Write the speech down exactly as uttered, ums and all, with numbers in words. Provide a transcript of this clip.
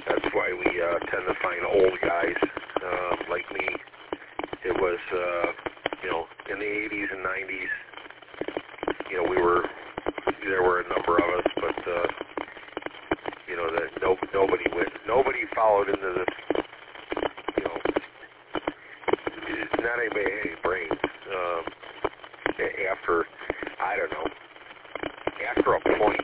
That's why we uh, tend to find old guys uh, like me. It was, uh, you know, in the eighties and nineties, you know, we were, there were a number of us, but, uh, you know, that no, nobody went, nobody followed into this, you know, not anybody had any brains. Um, after, I don't know, after a point,